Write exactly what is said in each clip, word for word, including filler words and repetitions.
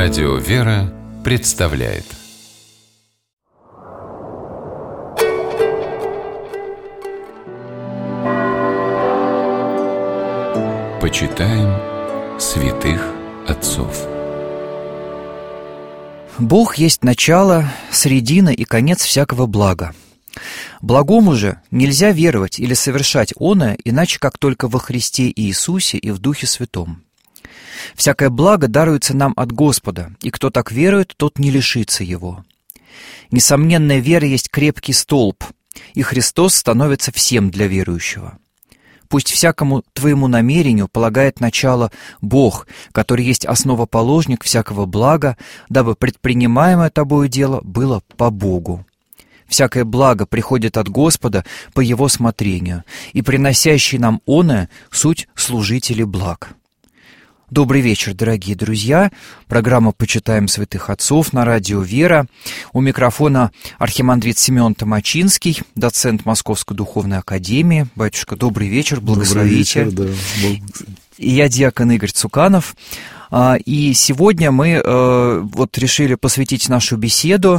Радио «Вера» представляет. Почитаем святых отцов. Бог есть начало, середина и конец всякого блага. Благому же нельзя веровать или совершать оное, иначе как только во Христе Иисусе и в Духе Святом. Всякое благо даруется нам от Господа, и кто так верует, тот не лишится его. Несомненная вера есть крепкий столб, и Христос становится всем для верующего. Пусть всякому твоему намерению полагает начало Бог, который есть основоположник всякого блага, дабы предпринимаемое тобою дело было по Богу. Всякое благо приходит от Господа по Его смотрению, и приносящий нам оное суть служители благ. Добрый вечер, дорогие друзья. Программа «Почитаем святых отцов» на радио «Вера». У микрофона архимандрит Симеон Томачинский, доцент Московской духовной академии. Батюшка, добрый вечер, благословите. Добрый вечер, да. И я диакон Игорь Цуканов. И сегодня мы вот решили посвятить нашу беседу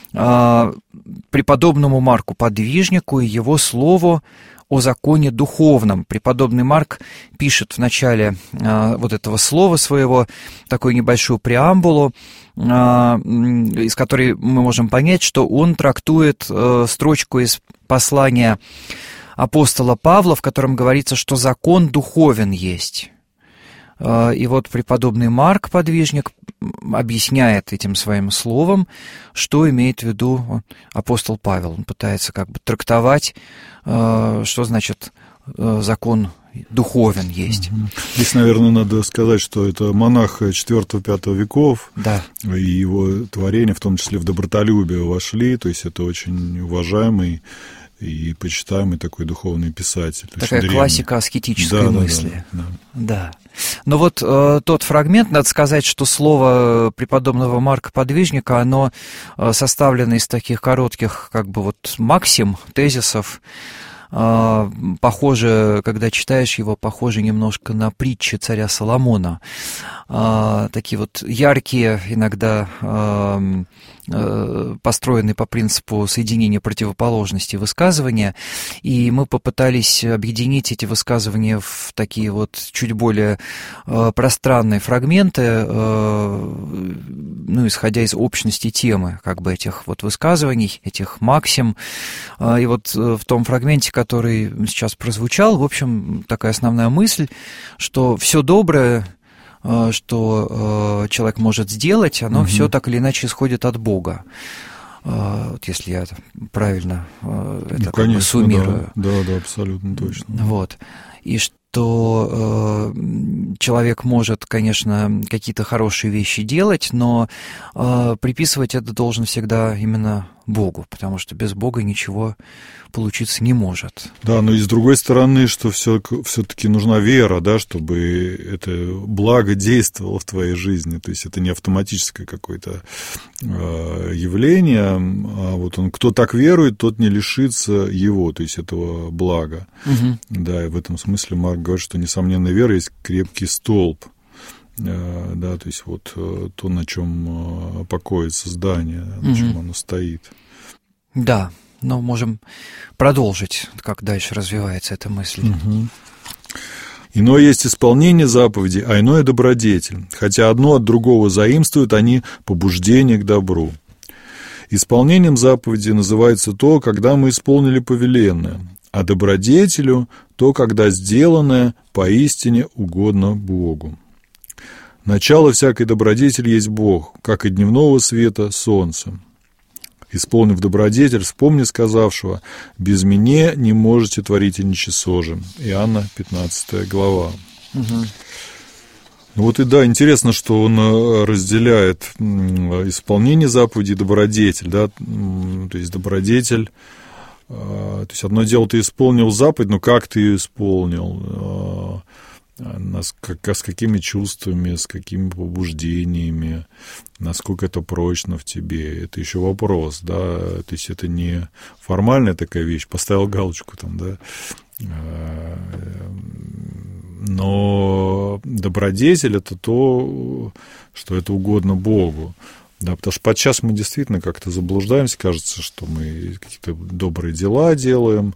преподобному Марку Подвижнику и его слову о законе духовном. Преподобный Марк пишет в начале э, вот этого слова своего такую небольшую преамбулу, э, из которой мы можем понять, что он трактует э, строчку из послания апостола Павла, в котором говорится, что закон духовен есть. Э, и вот преподобный Марк, подвижник, объясняет этим своим словом, что имеет в виду апостол Павел. Он пытается как бы трактовать, что значит закон духовен есть. Здесь, наверное, надо сказать, что это монах четвёртого-пятого веков, да. И его творения, в том числе в добротолюбие, вошли, то есть это очень уважаемый и почитаемый такой духовный писатель. Такая классика аскетической да, мысли. Да, да, да. да. Но вот э, тот фрагмент, надо сказать, что слово преподобного Марка Подвижника, оно э, составлено из таких коротких, как бы вот максим, тезисов. Э, похоже, когда читаешь его, похоже немножко на притчи царя Соломона. Э, такие вот яркие, иногда э, э, построенные по принципу соединения противоположностей высказывания. И мы попытались объединить эти высказывания в такие вот чуть более э, пространные фрагменты, э, ну, исходя из общности темы, как бы, этих вот высказываний, этих максим. Э, и вот э, в том фрагменте, который сейчас прозвучал, в общем, такая основная мысль, что все доброе, что э, человек может сделать, оно угу. все так или иначе исходит от Бога. Э, вот если я правильно э, это ну, конечно, как бы суммирую. Да, да, да, абсолютно точно. Вот. И что э, человек может, конечно, какие-то хорошие вещи делать, но э, приписывать это должен всегда именно Богу, потому что без Бога ничего получиться не может. Да, но и с другой стороны, что все, все-таки нужна вера, да, чтобы это благо действовало в твоей жизни. То есть это не автоматическое какое-то э, явление, а вот он, кто так верует, тот не лишится его, то есть этого блага. Угу. Да, и в этом смысле Марк говорит, что несомненная вера есть крепкий столб. Да, то есть вот то, на чем покоится здание, на чем угу. оно стоит. Да, но можем продолжить, как дальше развивается эта мысль. Угу. Иное есть исполнение заповедей, а иное добродетель. Хотя одно от другого заимствуют они побуждение к добру. Исполнением заповеди называется то, когда мы исполнили повеленное, а добродетелю то, когда сделанное поистине угодно Богу. Начало всякой добродетели есть Бог, как и дневного света солнце. Исполнив добродетель, вспомни сказавшего: «Без меня не можете творить и ничего». Иоанна пятнадцатая глава. Угу. Ну вот и да, интересно, что он разделяет исполнение заповедей и добродетель, да, то есть добродетель. То есть одно дело, ты исполнил заповедь, но как ты ее исполнил? С какими чувствами, с какими побуждениями, насколько это прочно в тебе, это еще вопрос, да, то есть это не формальная такая вещь, поставил галочку там, да, но добродетель – это то, что это угодно Богу. Да, потому что подчас мы действительно как-то заблуждаемся, кажется, что мы какие-то добрые дела делаем,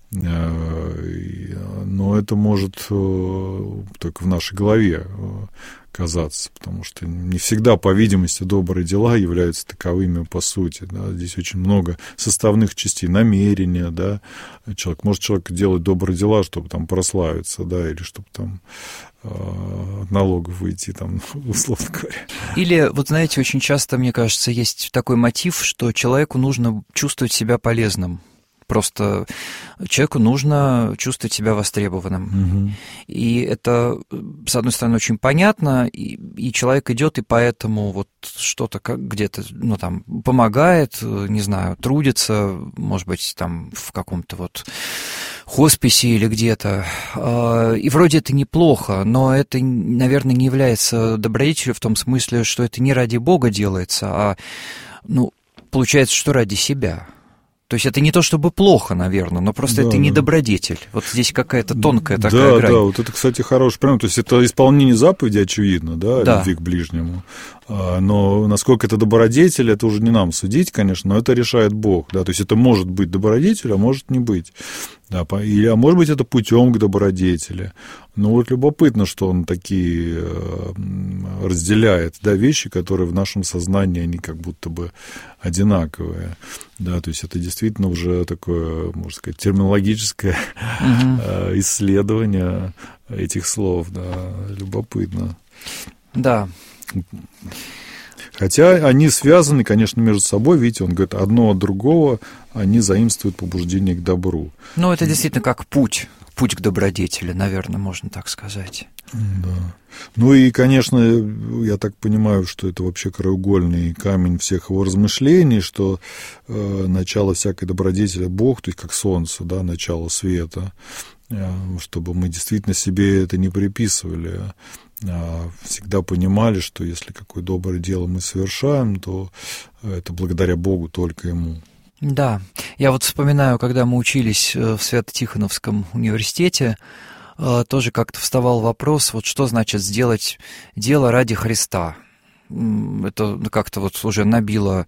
но это может только в нашей голове казаться, потому что не всегда, по видимости, добрые дела являются таковыми по сути. Да. Здесь очень много составных частей, намерения. Да. Человек, может человек делать добрые дела, чтобы там прославиться, да, или чтобы там от налогов выйти, там, условно говоря. Или, вот знаете, очень часто, мне кажется, есть такой мотив, что человеку нужно чувствовать себя полезным. Просто человеку нужно чувствовать себя востребованным. Угу. И это, с одной стороны, очень понятно, и, и человек идет, и поэтому вот что-то как где-то, ну, там, помогает, не знаю, трудится, может быть, там, в каком-то вот хосписе или где-то. И вроде это неплохо, но это, наверное, не является добродетелью в том смысле, что это не ради Бога делается, а, ну, получается, что ради себя. То есть это не то чтобы плохо, наверное, но просто да, это не добродетель. Вот здесь какая-то тонкая такая да, грань. Да, да, вот это, кстати, хороший пример. То есть это исполнение заповеди, очевидно, да, да. любви к ближнему. Но насколько это добродетель, это уже не нам судить, конечно, но это решает Бог. Да? То есть это может быть добродетель, а может не быть. Да, или, а может быть, это путем к добродетели. Но вот любопытно, что он такие разделяет, да, вещи, которые в нашем сознании, они как будто бы одинаковые. Да, то есть это действительно уже такое, можно сказать, терминологическое угу. исследование этих слов. Да, любопытно. Да. Хотя они связаны, конечно, между собой. Видите, он говорит, одно от другого, они заимствуют побуждение к добру. Ну, это действительно как путь, путь к добродетели, наверное, можно так сказать. Да. Ну и, конечно, я так понимаю, что это вообще краеугольный камень всех его размышлений, что э, начало всякой добродетели Бог, то есть как солнце, да, начало света, э, чтобы мы действительно себе это не приписывали, а всегда понимали, что если какое доброе дело мы совершаем, то это благодаря Богу только Ему. Да, я вот вспоминаю, когда мы учились в Свято-Тихоновском университете, тоже как-то вставал вопрос, вот что значит сделать дело ради Христа. Это как-то вот уже набило,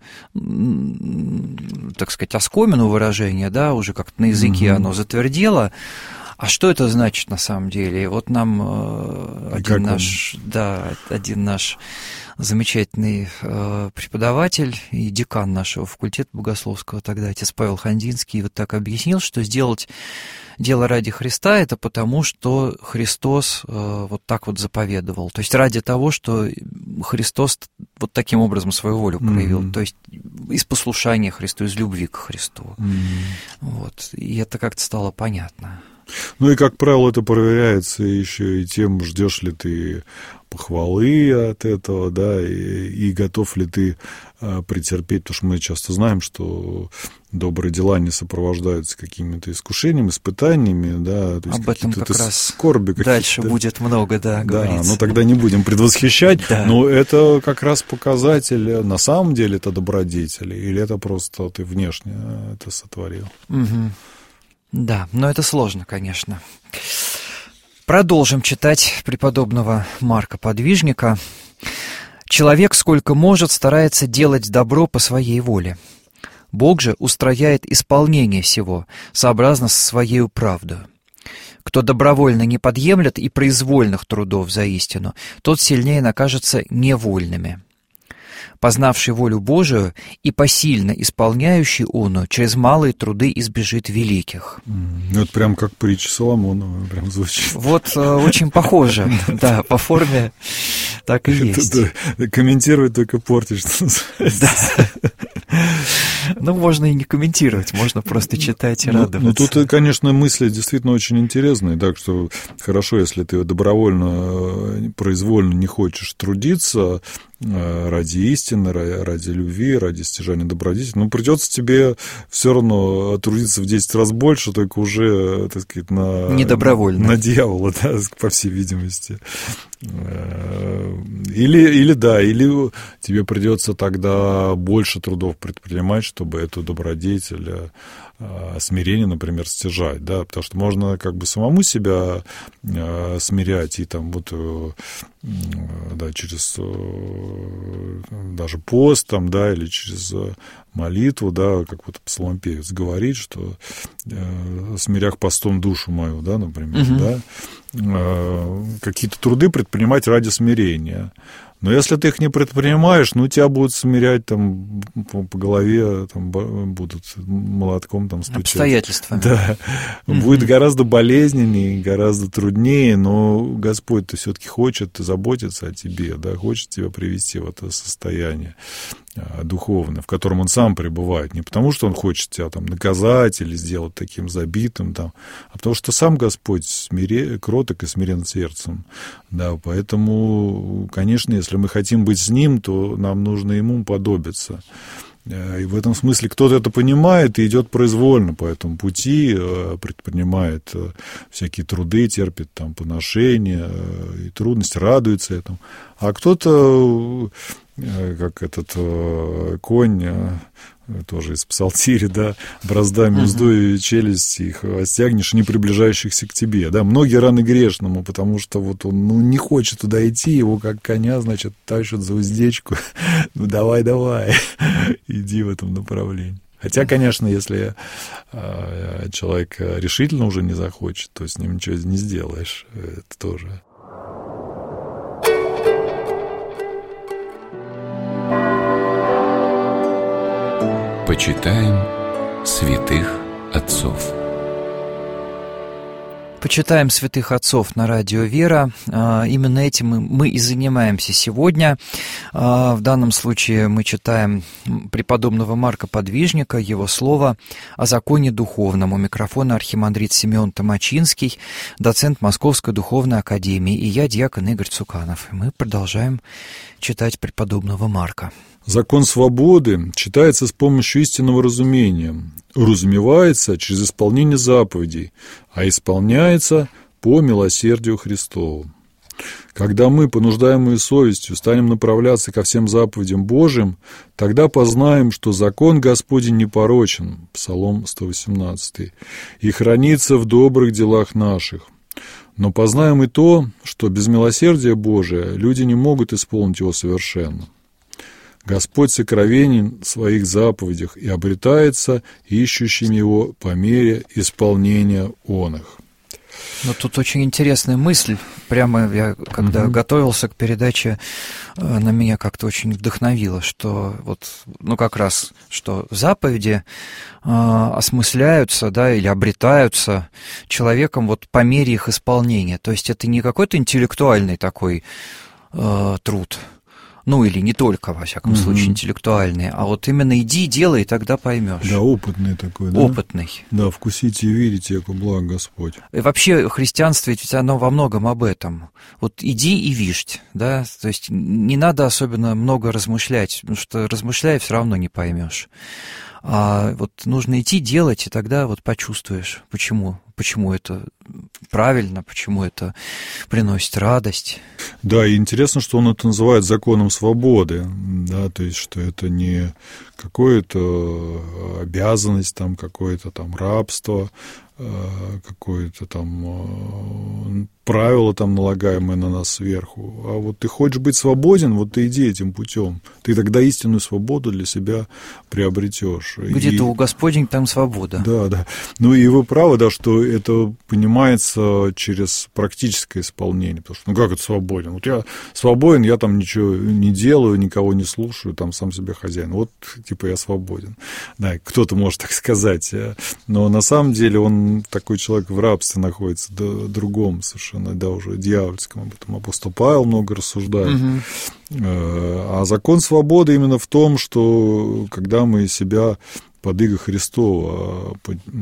так сказать, оскомину выражение, да, уже как-то на языке mm-hmm. оно затвердело. А что это значит на самом деле? И вот нам э, один наш, да, один наш замечательный э, преподаватель и декан нашего факультета богословского тогда, отец Павел Хандинский, вот так объяснил, что сделать дело ради Христа – это потому, что Христос э, вот так вот заповедовал. То есть ради того, что Христос вот таким образом свою волю проявил. Mm-hmm. То есть из послушания Христу, из любви к Христу. Mm-hmm. Вот. И это как-то стало понятно. Ну и, как правило, это проверяется еще и тем, ждешь ли ты похвалы от этого, да, и, и готов ли ты а, претерпеть, потому что мы часто знаем, что добрые дела не сопровождаются какими-то искушениями, испытаниями, да, то есть об этом как раз скорби дальше будет много, да, говорится. Да, но тогда не будем предвосхищать, да. Но это как раз показатель, на самом деле это добродетель, или это просто ты внешне это сотворил. Угу. Да, но это сложно, конечно. Продолжим читать преподобного Марка Подвижника. «Человек, сколько может, старается делать добро по своей воле. Бог же устрояет исполнение всего, сообразно со своею правдою. Кто добровольно не подъемлет и произвольных трудов за истину, тот сильнее накажется невольными. Познавший волю Божию и посильно исполняющий оную, через малые труды избежит великих». Ну, это прям как притча Соломонова, прям звучит. Вот э, очень похоже, да, по форме так и есть. Комментировать только портишь, что называется. Ну, можно и не комментировать, можно просто читать и радоваться. Ну, тут, конечно, мысли действительно очень интересные, так что хорошо, если ты добровольно, произвольно не хочешь трудиться, ради истины, ради любви, ради стяжания добродетели, ну, придется тебе все равно трудиться в десять раз больше, только уже, так сказать, на, недобровольно. На дьявола, да, по всей видимости. Или, или да, или тебе придется тогда больше трудов предпринимать, чтобы эту добродетель, смирение, например, стяжать, да, потому что можно как бы самому себя смирять и там вот, да, через даже пост там, да, или через молитву, да, как вот псалмопевец говорит, что смирях постом душу мою, да, например, угу. да, какие-то труды предпринимать ради смирения. Но если ты их не предпринимаешь, ну, тебя будут смирять там по, по голове, там, будут молотком там стучать. Обстоятельства. Да. Mm-hmm. Будет гораздо болезненнее, гораздо труднее, но Господь-то все-таки хочет заботиться о тебе, да, хочет тебя привести в это состояние духовное, в котором Он сам пребывает. Не потому, что Он хочет тебя там наказать или сделать таким забитым, там, а потому что сам Господь смире... кроток и смирен сердцем. Да, поэтому, конечно, если мы хотим быть с Ним, то нам нужно Ему подобиться. И в этом смысле кто-то это понимает и идет произвольно по этому пути, предпринимает всякие труды, терпит там поношения и трудности, радуется этому. А кто-то, как этот конь, тоже из псалтири, да, браздами уздой и челюсть их стягнешь, не приближающихся к тебе, да, многие раны грешному, потому что вот он, ну, не хочет туда идти, его как коня, значит, тащат за уздечку, ну, давай, давай, иди в этом направлении. Хотя, конечно, если человек решительно уже не захочет, то с ним ничего не сделаешь, это тоже. Почитаем святых отцов. Почитаем святых отцов на радио «Вера». Именно этим мы и занимаемся сегодня. В данном случае мы читаем преподобного Марка Подвижника, его слово о законе духовном. У микрофона архимандрит Симеон Томачинский, доцент Московской духовной академии, и я, диакон Игорь Цуканов. Мы продолжаем читать преподобного Марка. Закон свободы читается с помощью истинного разумения, уразумевается через исполнение заповедей, а исполняется по милосердию Христову. Когда мы, понуждаемые совестью, станем направляться ко всем заповедям Божьим, тогда познаем, что закон Господень непорочен, Псалом сто восемнадцатый, и хранится в добрых делах наших. Но познаем и то, что без милосердия Божия люди не могут исполнить его совершенно. Господь сокровенен в своих заповедях и обретается ищущим его по мере исполнения он их. Ну, тут очень интересная мысль. Прямо я, когда угу. готовился к передаче, на меня как-то очень вдохновило, что вот, ну, как раз, что заповеди э, осмысляются, да, или обретаются человеком вот по мере их исполнения. То есть это не какой-то интеллектуальный такой э, труд, ну, или не только, во всяком угу. случае, интеллектуальные, а вот именно иди, делай, и тогда поймешь. Да, опытный такой, да? Опытный. Да, вкусите и верите, яко благ Господь. И вообще христианство, ведь оно во многом об этом. Вот иди и виждь, да, то есть не надо особенно много размышлять, потому что размышляя, все равно не поймешь. А вот нужно идти делать, и тогда вот почувствуешь, почему, почему это правильно, почему это приносит радость. Да, и интересно, что он это называет законом свободы, да, то есть, что это не какая-то обязанность, там, какое-то там рабство, какое-то там правило там налагаемое на нас сверху. А вот ты хочешь быть свободен, вот ты иди этим путем. Ты тогда истинную свободу для себя приобретешь. Где-то и... у Господень там свобода. Да, да. Ну и вы правы, да, что это понимается через практическое исполнение. Потому что, ну как это свободен? Вот я свободен, я там ничего не делаю, никого не слушаю, там сам себе хозяин. Вот, типа, я свободен. Да, кто-то может так сказать. Но на самом деле он, такой человек, в рабстве находится, да, другом совершенно, да, уже дьявольском. Об этом апостол Павел много рассуждает. Угу. А закон свободы именно в том, что когда мы себя под иго Христова,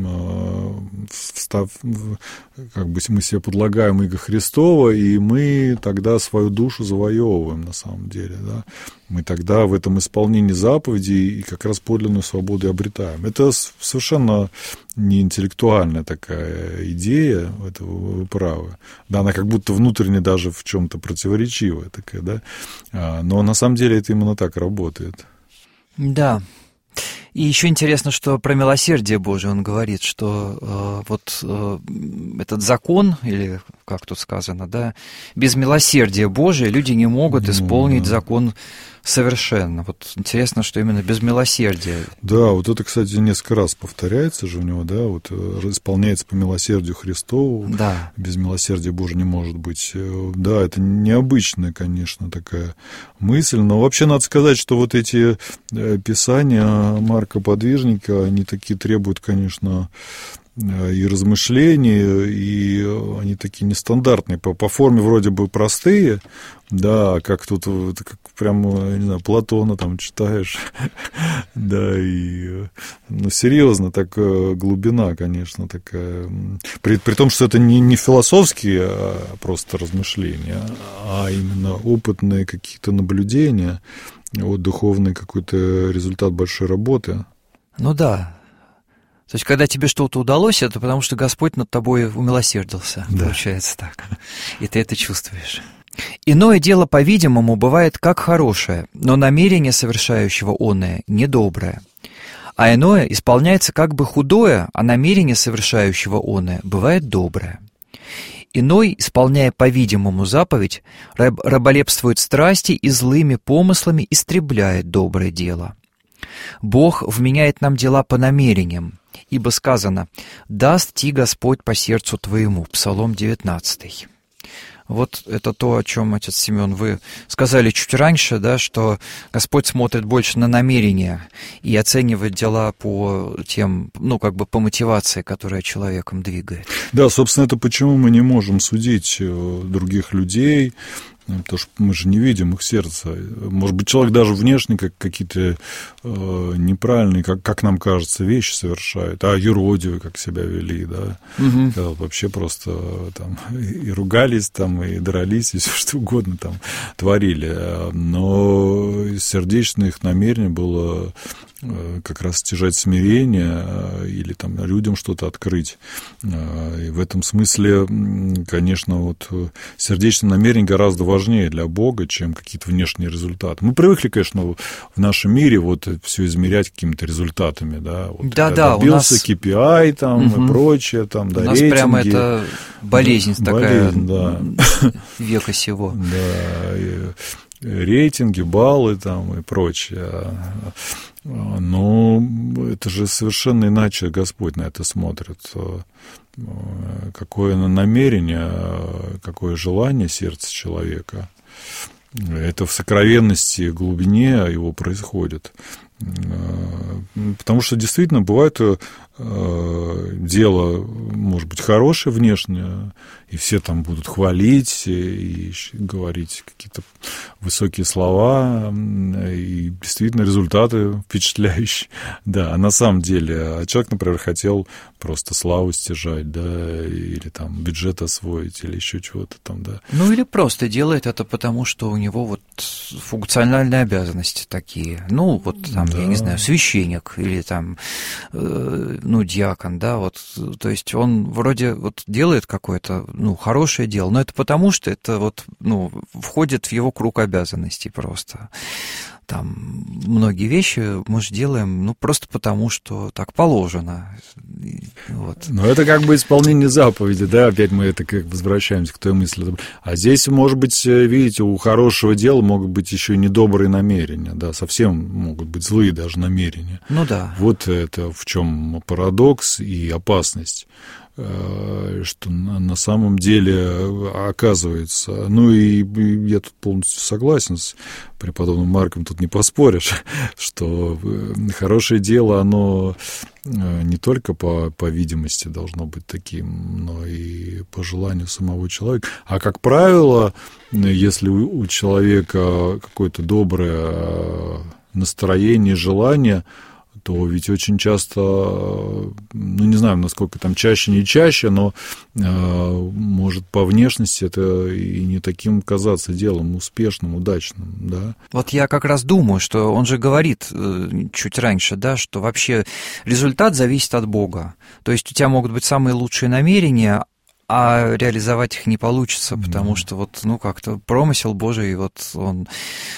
встав, как бы мы себе подлагаем иго Христова, и мы тогда свою душу завоевываем на самом деле, да? Мы тогда в этом исполнении заповедей и как раз подлинную свободу обретаем. Это совершенно не интеллектуальная такая идея, это вы правы. Да, она как будто внутренне даже в чем-то противоречивая такая, да? Но на самом деле это именно так работает. Да. И еще интересно, что про милосердие Божие он говорит, что э, вот э, этот закон, или как тут сказано, да, без милосердия Божия люди не могут исполнить ну, да. закон совершенно. Вот интересно, что именно без милосердия. Да, вот это, кстати, несколько раз повторяется же у него, да, вот исполняется по милосердию Христову, да. Без милосердия Божия не может быть. Да, это необычная, конечно, такая мысль, но вообще надо сказать, что вот эти писания Марка Подвижника, они такие требуют, конечно, и размышления, и они такие нестандартные, по, по форме вроде бы простые, да, как тут, как прямо, не знаю, Платона там читаешь, да, и, ну, серьезно, так глубина, конечно, такая, при, при том, что это не, не философские а просто размышления, а именно опытные какие-то наблюдения, вот духовный какой-то результат большой работы. Ну да. То есть, когда тебе что-то удалось, это потому, что Господь над тобой умилосердился, да. Получается так. И ты это чувствуешь. Иное дело, по-видимому, бывает как хорошее, но намерение совершающего оное недоброе. А иное исполняется как бы худое, а намерение совершающего оное бывает доброе. Иной, исполняя, по-видимому, заповедь, раб- раболепствует страсти и злыми помыслами истребляет доброе дело. Бог вменяет нам дела по намерениям, ибо сказано «даст ти Господь по сердцу твоему» Псалом девятнадцатый. Вот это то, о чем, отец Семен, вы сказали чуть раньше, да, что Господь смотрит больше на намерения и оценивает дела по тем, ну, как бы по мотивации, которая человеком двигает. Да, собственно, это почему мы не можем судить других людей, потому что мы же не видим их сердца. Может быть, человек даже внешне как какие-то э, неправильные, как, как нам кажется, вещи совершает, а юродивые как себя вели, да, угу. Когда вообще просто там и ругались, там, и дрались, и все что угодно там творили. Но сердечное их намерение было как раз стяжать смирение или там людям что-то открыть. И в этом смысле, конечно, вот сердечное намерение гораздо важнее для Бога, чем какие-то внешние результаты. Мы привыкли, конечно, в нашем мире вот все измерять какими-то результатами, да. Вот да, да, добился у нас... кей пи ай там угу. и прочее, там, да, у нас рейтинги. Прямо это болезнь да, такая болезнь, да. века сего. Да, и рейтинги, баллы там и прочее. Но это же совершенно иначе Господь на это смотрит. Какое намерение, какое желание сердца человека. Это в сокровенности, глубине его происходит. Потому что действительно бывает дело, может быть, хорошее внешне, и все там будут хвалить и говорить какие-то высокие слова, и действительно результаты впечатляющие. Да, а на самом деле человек, например, хотел просто славу стяжать, да, или там бюджет освоить, или еще чего-то там, да. Ну, или просто делает это потому, что у него вот функциональные обязанности такие. Ну, вот там, да. Я не знаю, священник или там, э, ну, диакон, да, вот, то есть он вроде вот делает какое-то, ну, хорошее дело, но это потому, что это вот, ну, входит в его круг обязанностей просто. Там многие вещи мы же делаем, ну, просто потому, что так положено. Вот. Но это как бы исполнение заповеди, да, опять мы это как возвращаемся к той мысли. А здесь, может быть, видите, у хорошего дела могут быть еще и недобрые намерения, да, совсем могут быть злые даже намерения. Ну да. Вот это в чем парадокс и опасность. что на самом деле оказывается. Ну и я тут полностью согласен с преподобным Марком, тут не поспоришь, что хорошее дело, оно не только по, по видимости должно быть таким, но и по желанию самого человека. А, как правило, если у, у человека какое-то доброе настроение, желание, то ведь очень часто, ну, не знаю, насколько там чаще, не чаще, но э, может по внешности это и не таким казаться делом успешным, удачным, да. Вот я как раз думаю, что он же говорит э, чуть раньше, да, что вообще результат зависит от Бога. То есть у тебя могут быть самые лучшие намерения, а реализовать их не получится, потому mm. что вот, ну, как-то промысел Божий, вот он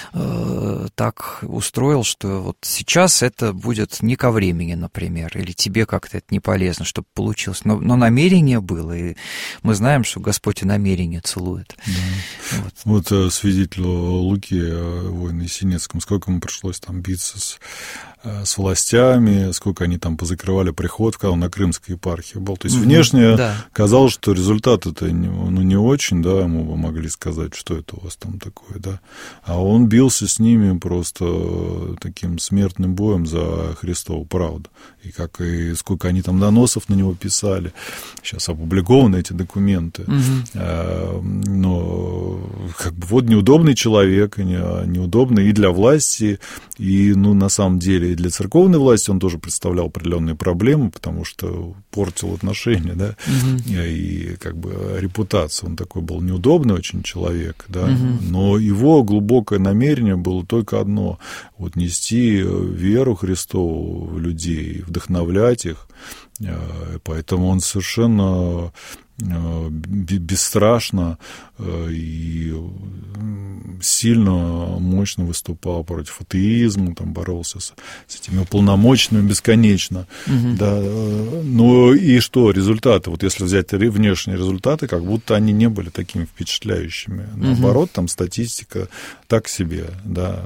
э, так устроил, что вот сейчас это будет не ко времени, например, или тебе как-то это не полезно, чтобы получилось. Но, но намерение было, и мы знаем, что Господь и намерение целует. Да. Вот, вот свидетелю Луки, воину Есенинскому, сколько ему пришлось там биться с с властями, сколько они там позакрывали приход, когда он на Крымской епархии был. То есть, mm-hmm, внешне да. казалось, что результат это ну, не очень, да, ему бы могли сказать, что это у вас там такое, да. А он бился с ними просто таким смертным боем за Христову правду. И как и сколько они там доносов на него писали. Сейчас опубликованы эти документы. Mm-hmm. Но как бы вот неудобный человек, неудобный и для власти, и, ну, на самом деле, и для церковной власти он тоже представлял определенные проблемы, потому что портил отношения, да, угу. и как бы репутацию. Он такой был неудобный очень человек, да, угу. но его глубокое намерение было только одно – вот нести веру Христову в людей, вдохновлять их, поэтому он совершенно бесстрашно и сильно, мощно выступал против атеизма, там боролся с, с этими уполномоченными бесконечно. Угу. Да. Ну и что, результаты? Вот если взять внешние результаты, как будто они не были такими впечатляющими. Наоборот, там статистика так себе. Да.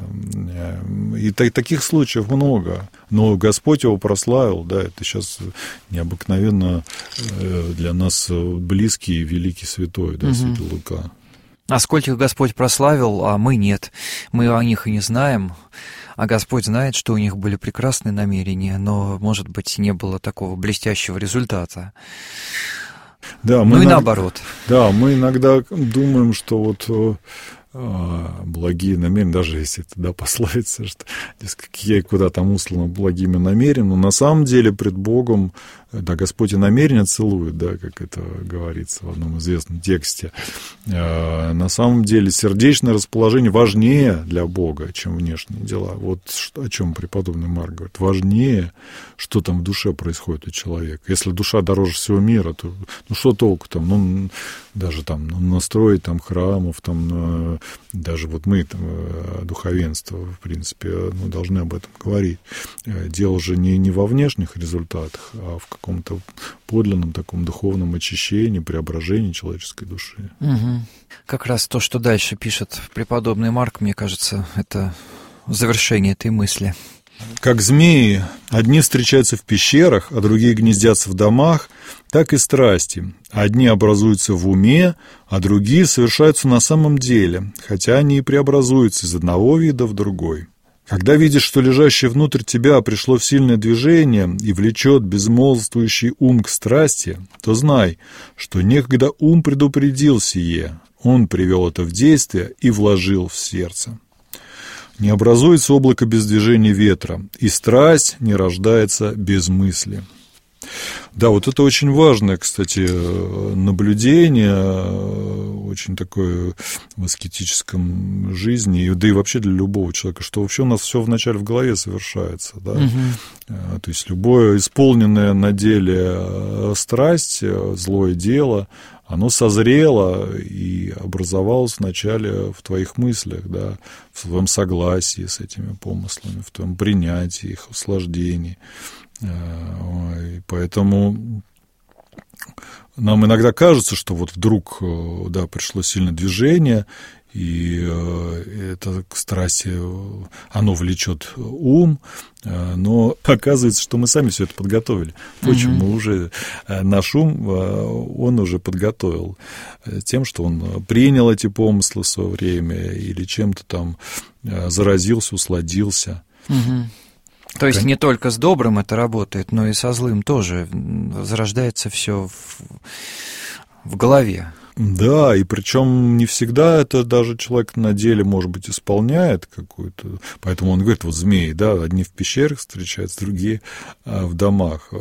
И таких случаев много. Но Господь его прославил, да, это сейчас необыкновенно для нас близкий и великий святой, да, угу. святой Лука. А скольких Господь прославил, а мы нет. Мы о них и не знаем, а Господь знает, что у них были прекрасные намерения, но, может быть, не было такого блестящего результата. Да, мы ну и иногда, наоборот. Да, мы иногда думаем, что вот благие намерения, даже если это, да, пословица, что я куда там услан благими намерениями, но на самом деле пред Богом, да, Господь и намерения целует, да, как это говорится в одном известном тексте. На самом деле сердечное расположение важнее для Бога, чем внешние дела. Вот о чем преподобный Марк говорит. Важнее, что там в душе происходит у человека. Если душа дороже всего мира, то ну что толку там, ну даже там ну, настроить там храмов, там даже вот мы, там, духовенство, в принципе, ну, должны об этом говорить. Дело же не, не во внешних результатах, а в каком-то подлинном таком духовном очищении, преображении человеческой души. Угу. Как раз то, что дальше пишет преподобный Марк, мне кажется, это завершение этой мысли. Как змеи, одни встречаются в пещерах, а другие гнездятся в домах, так и страсти. Одни образуются в уме, а другие совершаются на самом деле, хотя они и преобразуются из одного вида в другой. Когда видишь, что лежащее внутрь тебя пришло в сильное движение и влечет безмолвствующий ум к страсти, то знай, что некогда ум предупредил сие, он привел это в действие и вложил в сердце. Не образуется облако без движения ветра, и страсть не рождается без мысли. Да, вот это очень важное, кстати, наблюдение, очень такое в аскетическом жизни, да и вообще для любого человека, что вообще у нас все вначале в голове совершается. Да? Угу. То есть любое исполненное на деле страсть, злое дело, оно созрело и образовалось вначале в твоих мыслях, да, в твоем согласии с этими помыслами, в твоем принятии их, услаждении. И поэтому нам иногда кажется, что вот вдруг, да, пришло сильное движение, и это к страсти, оно влечет ум, но оказывается, что мы сами все это подготовили. Впрочем, mm-hmm. мы уже, наш ум, он уже подготовил тем, что он принял эти помыслы в свое время или чем-то там заразился, усладился. Mm-hmm. То есть не только с добрым это работает, но и со злым тоже возрождается все в, в голове. Да, и причем не всегда это даже человек на деле, может быть, исполняет какую-то. Поэтому он говорит, вот змеи, да, одни в пещерах встречаются, другие в домах.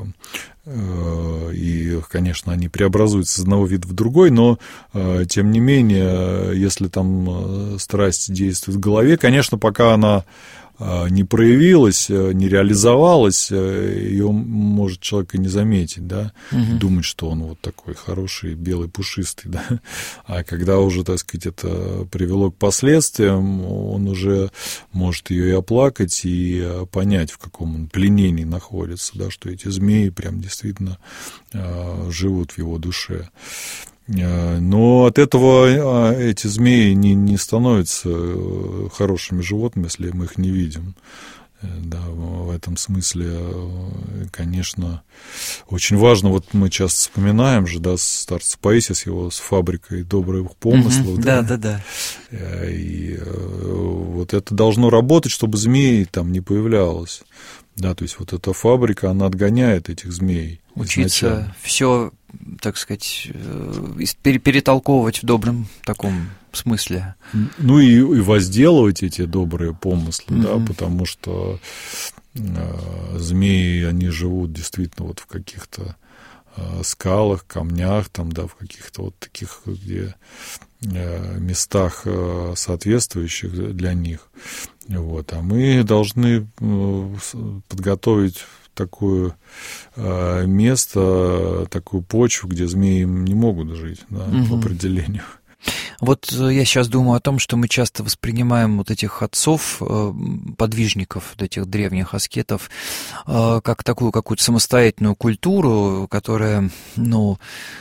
И, конечно, они преобразуются из одного вида в другой, но, тем не менее, если там страсть действует в голове, конечно, пока она не проявилась, не реализовалась, ее может человек и не заметить, да, угу. думать, что он вот такой хороший, белый, пушистый, да, а когда уже, так сказать, это привело к последствиям, он уже может ее и оплакать, и понять, в каком он пленении находится, да, что эти змеи прям действительно живут в его душе. Но от этого эти змеи не, не становятся хорошими животными, если мы их не видим. Да, в этом смысле, конечно, очень важно, вот мы часто вспоминаем же, да, старца Паисия с его с фабрикой добрых помыслов. Mm-hmm. Да, да, да. И вот это должно работать, чтобы змей там не появлялось. Да, то есть вот эта фабрика, она отгоняет этих змей. Учиться все, так сказать, перетолковывать в добром таком смысле. Ну и, и возделывать эти добрые помыслы, mm-hmm. да, потому что э, змеи, они живут действительно вот в каких-то э, скалах, камнях, там, да, в каких-то вот таких, где э, местах э, соответствующих для них. Вот. А мы должны э, подготовить такое э, место, такую почву, где змеи не могут жить, да, mm-hmm. по определению. Вот я сейчас думаю о том, что мы часто воспринимаем вот этих отцов, подвижников, вот этих древних аскетов, как такую какую-то самостоятельную культуру, которая, ну,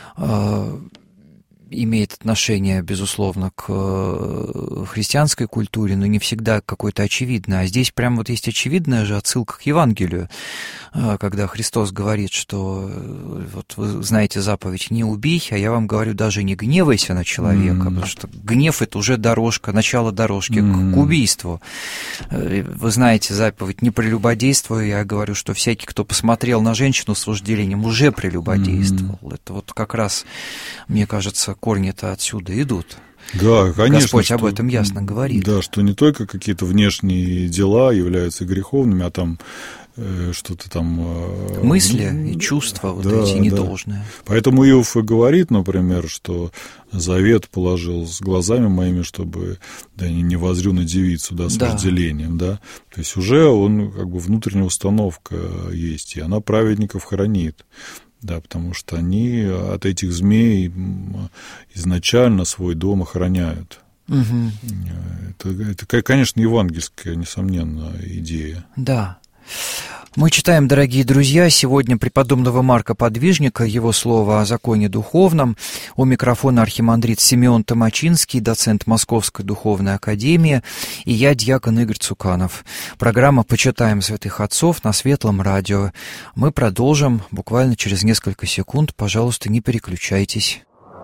имеет отношение, безусловно, к христианской культуре, но не всегда какой-то очевидное. А здесь прям вот есть очевидная же отсылка к Евангелию, когда Христос говорит, что вот вы знаете заповедь «не убей», а я вам говорю, даже не гневайся на человека, mm-hmm. потому что гнев – это уже дорожка, начало дорожки mm-hmm. к убийству. Вы знаете заповедь «не прелюбодействуй», я говорю, что всякий, кто посмотрел на женщину с вожделением, уже прелюбодействовал. Mm-hmm. Это вот как раз, мне кажется, корни-то отсюда идут. Да, конечно. Господь что, об этом ясно говорит. Да, что не только какие-то внешние дела являются греховными, а там э, что-то там... Э, мысли ну, и чувства вот да, эти недолжные. Да. Поэтому Иов и говорит, например, что завет положил с глазами моими, чтобы да, не воззрю на девицу, да, с да. вожделением, да. То есть уже он, как бы, внутренняя установка есть, и она праведников хранит. Да, потому что они от этих змей изначально свой дом охраняют. Угу. Это, это, конечно, евангельская, несомненно, идея. Да. Мы читаем, дорогие друзья, сегодня преподобного Марка Подвижника, его слово о законе духовном. У микрофона архимандрит Симеон Томачинский, доцент Московской духовной академии, и я, диакон Игорь Цуканов. Программа «Почитаем святых отцов» на Светлом радио. Мы продолжим буквально через несколько секунд. Пожалуйста, не переключайтесь.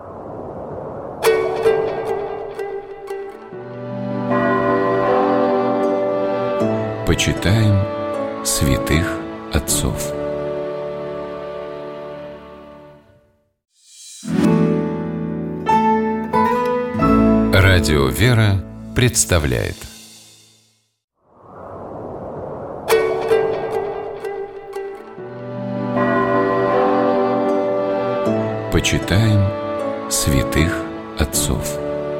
Почитаем святых отцов. Радио «Вера» представляет Почитаем святых отцов.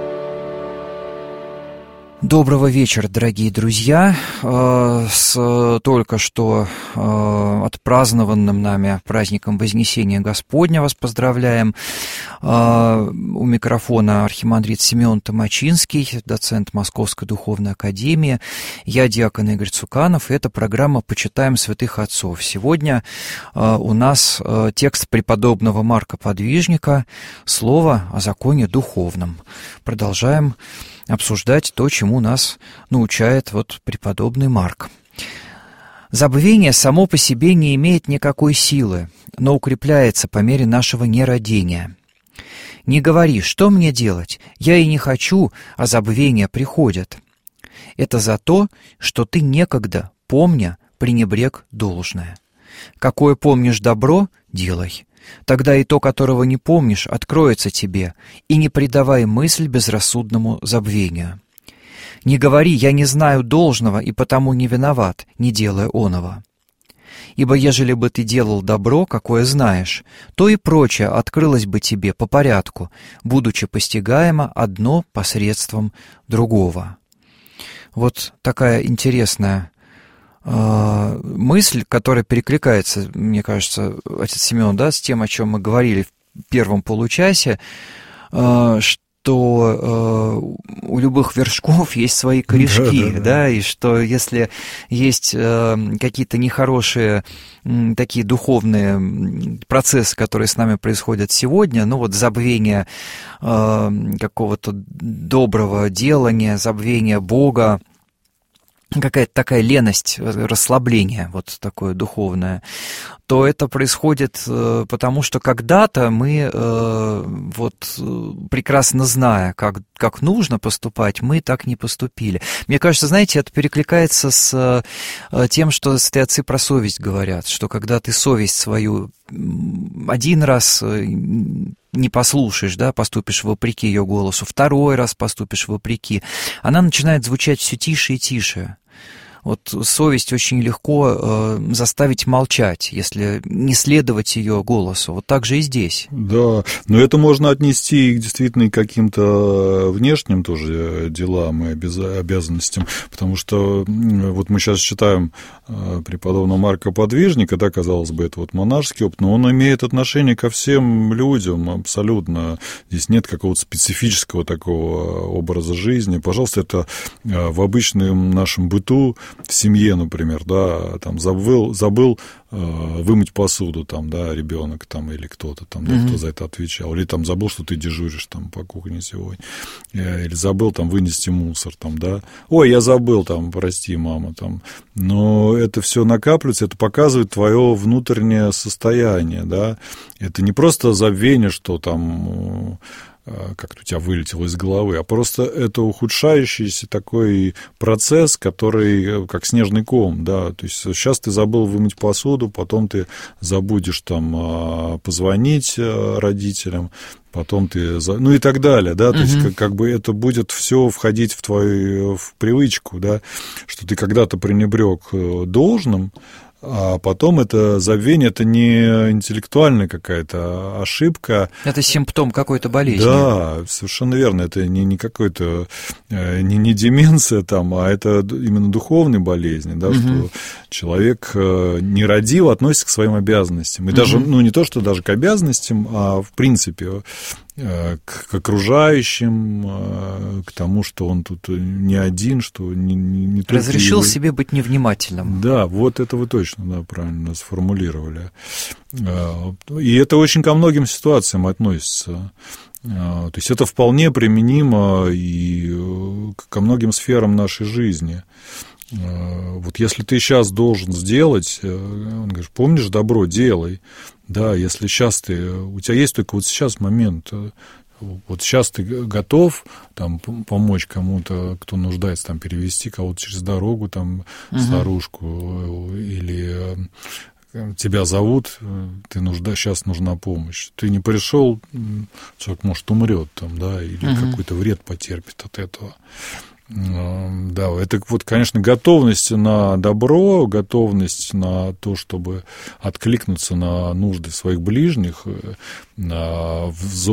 Доброго вечера, дорогие друзья. С только что отпразднованным нами праздником Вознесения Господня вас поздравляем. У микрофона архимандрит Симеон Томачинский, доцент Московской духовной академии. Я, диакон Игорь Цуканов, и это программа «Почитаем святых отцов». Сегодня у нас текст преподобного Марка Подвижника «Слово о законе духовном». Продолжаем обсуждать то, чему нас научает вот преподобный Марк. Забвение само по себе не имеет никакой силы, но укрепляется по мере нашего нерадения. Не говори, что мне делать, я и не хочу, а забвения приходят. Это за то, что ты некогда, помня, пренебрег должное. Какое помнишь добро, делай. Тогда и то, которого не помнишь, откроется тебе, и не предавай мысль безрассудному забвению. Не говори, я не знаю должного и потому не виноват, не делая оного. Ибо ежели бы ты делал добро, какое знаешь, то и прочее открылось бы тебе по порядку, будучи постигаемо одно посредством другого. Вот такая интересная э, мысль, которая перекликается, мне кажется, отец Семен, да, с тем, о чем мы говорили в первом получасе, э, что что э, у любых вершков есть свои корешки, да, да, да. да, и что если есть э, какие-то нехорошие э, такие духовные процессы, которые с нами происходят сегодня, ну вот забвение э, какого-то доброго делания, забвение Бога, какая-то такая леность, расслабление, вот такое духовное, то это происходит потому, что когда-то мы, вот прекрасно зная, как, как нужно поступать, мы так не поступили. Мне кажется, знаете, это перекликается с тем, что святые отцы про совесть говорят, что когда ты совесть свою один раз не послушаешь, да, поступишь вопреки ее голосу, второй раз поступишь вопреки, она начинает звучать все тише и тише. Вот совесть очень легко э, заставить молчать, если не следовать ее голосу. Вот так же и здесь. Да, но это можно отнести действительно и к каким-то внешним тоже делам и обязанностям, потому что вот мы сейчас читаем преподобного Марка Подвижника, да, казалось бы, это вот монашеский опыт, но он имеет отношение ко всем людям абсолютно. Здесь нет какого-то специфического такого образа жизни. Пожалуйста, это в обычном нашем быту, в семье, например, да, там забыл, забыл э, вымыть посуду, там, да, ребенок там или кто-то там, да, mm-hmm. кто за это отвечал, или там забыл, что ты дежуришь там по кухне сегодня, или забыл там вынести мусор, там, да, ой, я забыл, там, прости, мама, там, но это все накапливается, это показывает твое внутреннее состояние, да, это не просто забвение, что там как-то у тебя вылетело из головы, а просто это ухудшающийся такой процесс, который как снежный ком, да, то есть сейчас ты забыл вымыть посуду, потом ты забудешь там позвонить родителям, потом ты, ну и так далее, да, то uh-huh. есть как, как бы это будет все входить в твою в привычку, да, что ты когда-то пренебрег должным, а потом это забвение, это не интеллектуальная какая-то ошибка. Это симптом какой-то болезни. Да, совершенно верно. Это не, не какой-то, не, не деменция там, а это именно духовные болезни, да, угу. что человек нерадиво относится к своим обязанностям. И угу. даже, ну, не то, что даже к обязанностям, а в принципе к окружающим, к тому, что он тут не один, что не, не, не разрешил его... себе быть невнимательным. Да, вот это вы точно, да, правильно сформулировали. И это очень ко многим ситуациям относится. То есть это вполне применимо и ко многим сферам нашей жизни. Вот если ты сейчас должен сделать, он говорит, помнишь, добро делай. Да, если сейчас ты, у тебя есть только вот сейчас момент, вот сейчас ты готов там помочь кому-то, кто нуждается, там перевести кого-то через дорогу, там угу. старушку, или тебя зовут, ты нужда, сейчас нужна помощь. Ты не пришел, человек, может, умрет там, да, или угу. какой-то вред потерпит от этого. Да, это вот, конечно, готовность на добро, готовность на то, чтобы откликнуться на нужды своих ближних, на,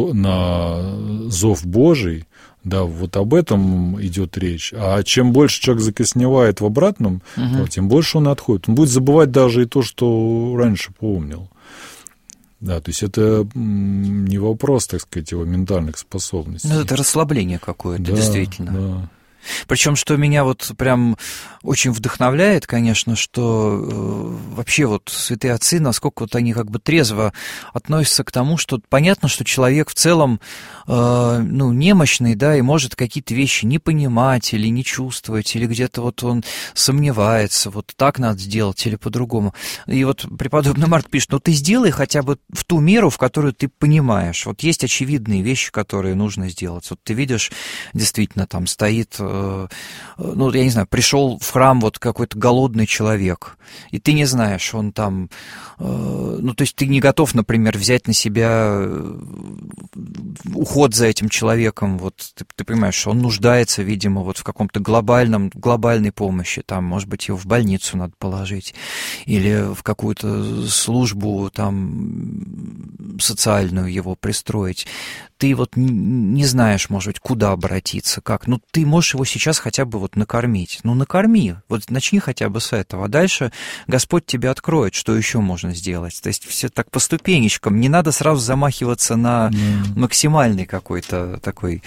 на зов Божий, да, вот об этом идет речь. А чем больше человек закосневает в обратном, угу. тем больше он отходит. Он будет забывать даже и то, что раньше помнил. Да, то есть это не вопрос, так сказать, его ментальных способностей. Ну, это расслабление какое-то, да, действительно. Да. Причем, что меня вот прям очень вдохновляет, конечно, что э, вообще вот святые отцы, насколько вот они как бы трезво относятся к тому, что понятно, что человек в целом, э, ну, немощный, да, и может какие-то вещи не понимать или не чувствовать, или где-то вот он сомневается, вот так надо сделать или по-другому. И вот преподобный Марк пишет, ну, ты сделай хотя бы в ту меру, в которую ты понимаешь. Вот есть очевидные вещи, которые нужно сделать. Вот ты видишь, действительно, там стоит, э, ну, я не знаю, пришел в храм вот какой-то голодный человек, и ты не знаешь, он там, э, ну, то есть ты не готов, например, взять на себя уход за этим человеком, вот ты, ты понимаешь, что он нуждается, видимо, вот в каком-то глобальном, глобальной помощи, там, может быть, его в больницу надо положить, или в какую-то службу там социальную его пристроить. Ты вот не знаешь, может быть, куда обратиться, как. Ну, ты можешь его сейчас хотя бы вот накормить. Ну, накорми, вот начни хотя бы с этого. А дальше Господь тебе откроет, что еще можно сделать. То есть все так по ступенечкам. Не надо сразу замахиваться на mm. максимальный какой-то такой,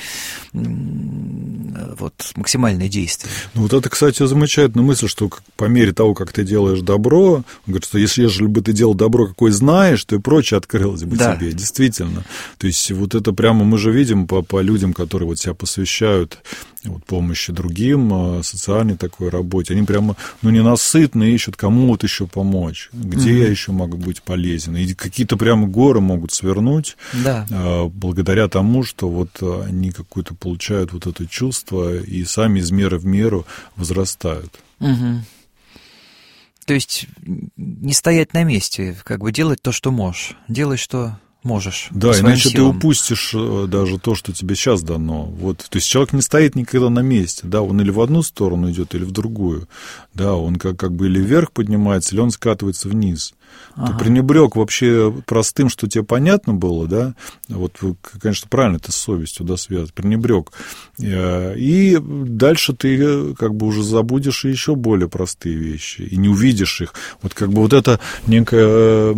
вот, максимальное действие. Ну, вот это, кстати, замечательная мысль, что по мере того, как ты делаешь добро, он говорит, что если, если бы ты делал добро, какое знаешь, то и прочее открылось бы да. тебе. Действительно. То есть вот это прямо мы же видим по, по людям, которые вот себя посвящают вот, помощи другим, социальной такой работе, они прямо, ну, ненасытно ищут, кому вот еще помочь, где mm-hmm. я еще могу быть полезен. И какие-то прямо горы могут свернуть да. благодаря тому, что вот они какое-то получают вот это чувство и сами из меры в меру возрастают. Mm-hmm. То есть не стоять на месте, как бы делать то, что можешь, делай, что можешь. Да, иначе силам. Ты упустишь даже то, что тебе сейчас дано. Вот, то есть человек не стоит никогда на месте, да, он или в одну сторону идет, или в другую, да, он как, как бы или вверх поднимается, или он скатывается вниз. Ага. Ты пренебрег вообще простым, что тебе понятно было, да, вот, конечно, правильно, ты с совестью, да, связан, пренебрег. И дальше ты как бы уже забудешь еще более простые вещи, и не увидишь их. Вот как бы вот это некое